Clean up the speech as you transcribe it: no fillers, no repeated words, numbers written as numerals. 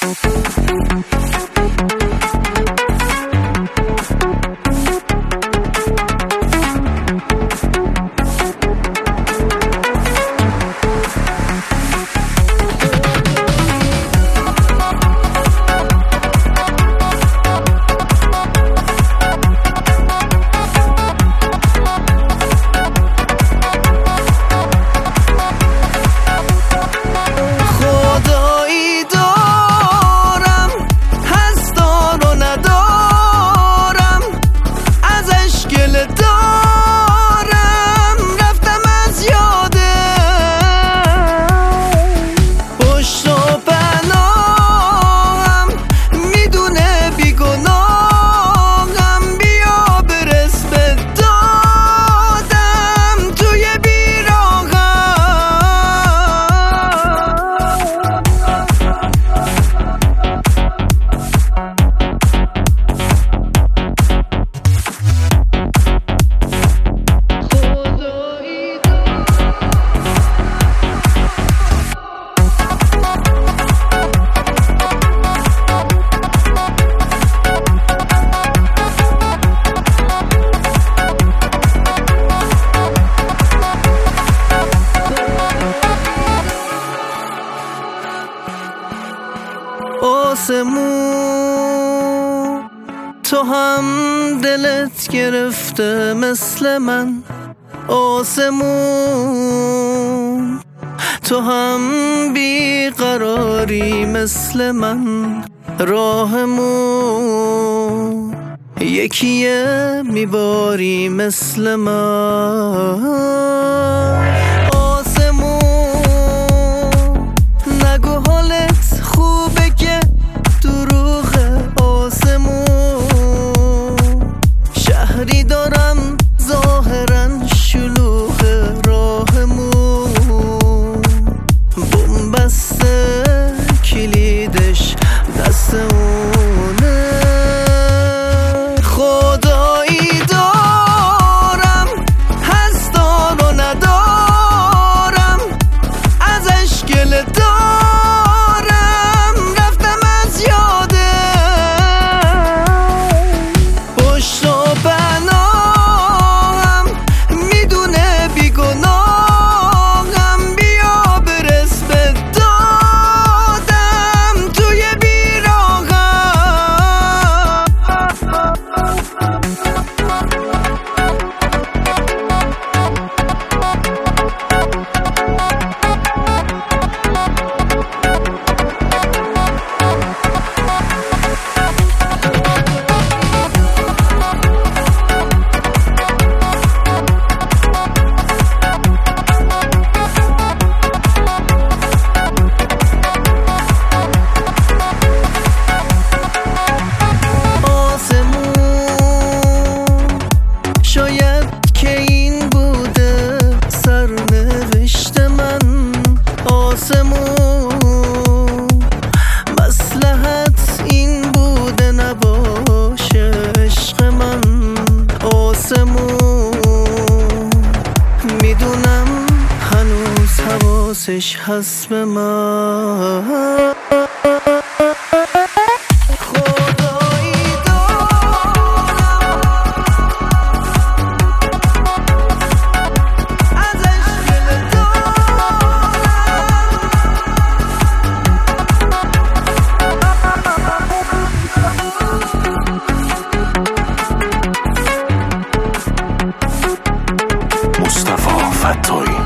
آسمون تو هم دلت گرفته مثل من، آسمون تو هم بیقراری مثل من، راهمون یکیه میباری مثل من. نگو حالت خوبه که دروغه، آسمون شهری دارم ظاهرا شلوغه، راهمون بومبسته کلیدش دست اونه. خدایی دارم هستان و ندارم، ازش گله دارم رفتم از یادم، پشت و پناهم میدونه بیگناهم، بیا برس به دادم توی بیراهم. آسمون مصلحت این بوده نباشه عشق من، آسمون میدونم هنوز حواسش هست به من. مصطفی فتایی